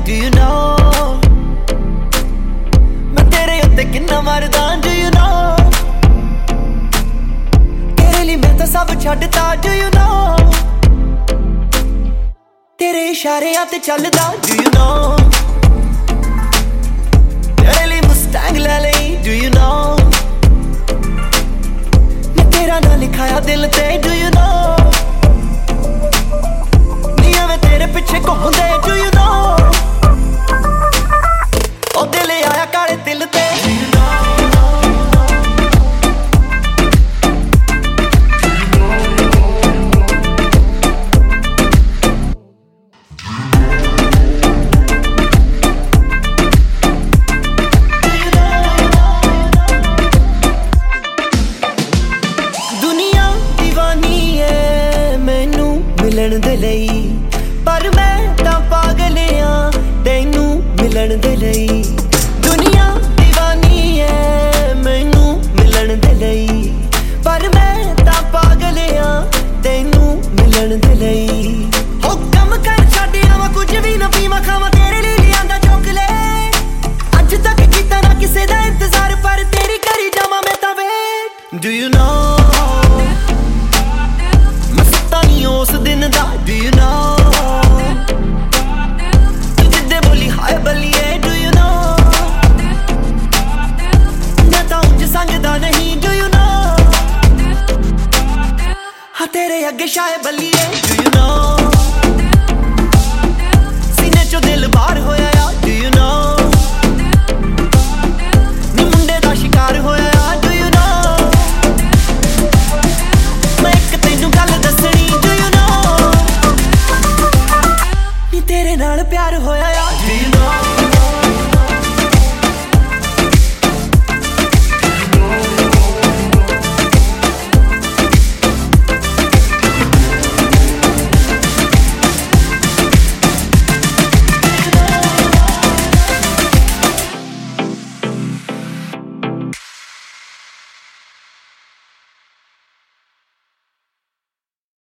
do you know? मैं तेरे उत्ते किन्ना मरदा, do you know? तेरे लिए मैं तो सब छड्डदा, do you know? तेरे इशारे ते चलदा, do you know? तेरे लिए मुस्टैंग ले लई, do you know? मैं तेरा ना लिखाया दिल ते, do you know? निया मैं तेरे पीछे घूमदे, do you know? ओ दिल आया काले दिल ते, do you know? मिलन दे लई पर मैं तां पागल आ तैनू मिलन दे लई दुनिया दीवानी है मैनू मिलन दे लई पर मैं तां पागल आ तैनू मिलन दे लई हो कम कर छड्ड आवां कुछ भी ना पीवां खावां तेरे लिए लियांदा चॉकलेट अज तक कीता ना किसे दा इंतजार पर तेरी करी जावां मैं तां वेट डू यू नो उस दिन दा do you know तू जिद्दे बोली हाय बलिए do you know मैं तां उंज संगदा नहीं do you know हाँ तेरे अगे शाय बलिए do you know